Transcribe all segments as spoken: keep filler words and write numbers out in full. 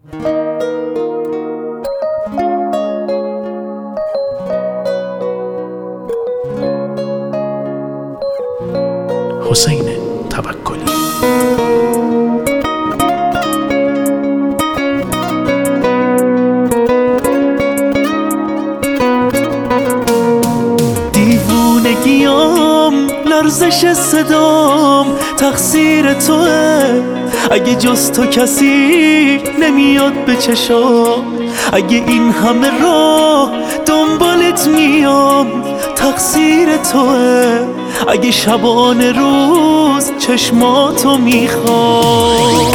حسین توکلی. دیوونگیام لرزش صدام تقصیر توه، اگه جز تو کسی نمیاد به چشام، اگه این همه راه دنبالت میام تقصیر توه، اگه شبانه روز چشماتو میخوام.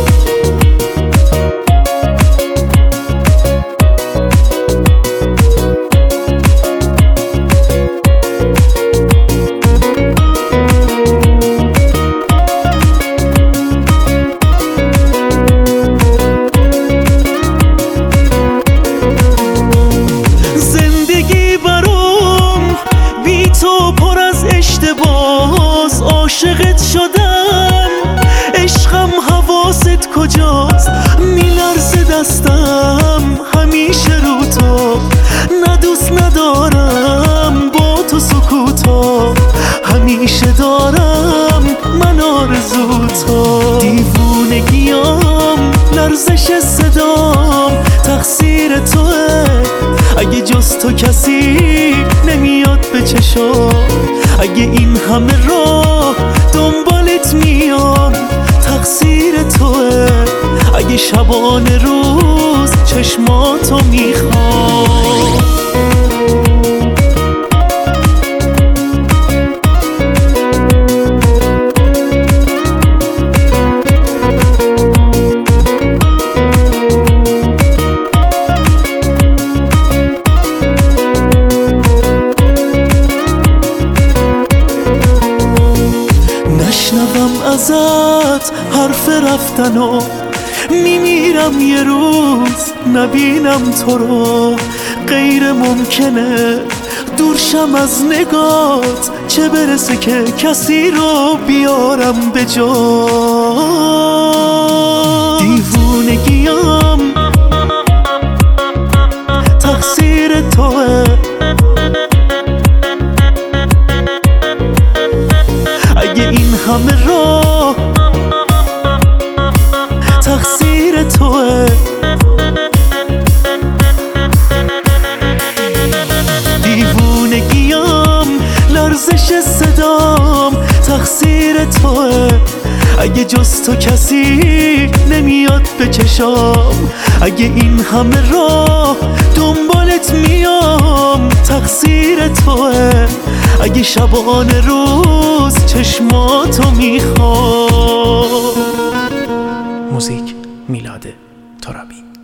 عاشقت شدم عشقم، حواست کجاست؟ میلرزه دستم همیشه رو تو، نه دوست ندارم با تو سکوتا، همیشه دارم من آرزو تو. دیوونگیام لرزش صدام تقصیر توه، اگه جز تو کسی نمیاد به چشام، اگه این همه راه دنبالت میام تقصیر توه، اگه شبانه روز چشماتو میخوام. نشنوم ازت حرف رفتنو، میمیرم یه روز نبینم تو رو، غیر ممکنه دورشم از نگات، چه برسه که کسی رو بیارم به جا. دیوونگیام تقصیر توه، اگه این همه راه تقصیر توه، دیوونگیام لرزش صدام تقصیر توه، اگه جز تو کسی نمیاد به چشام، اگه این همه راه دنبالت میام تقصیر توه، اگه شبانه روز چشماتو میخوام. موزیک میلاد ترابی.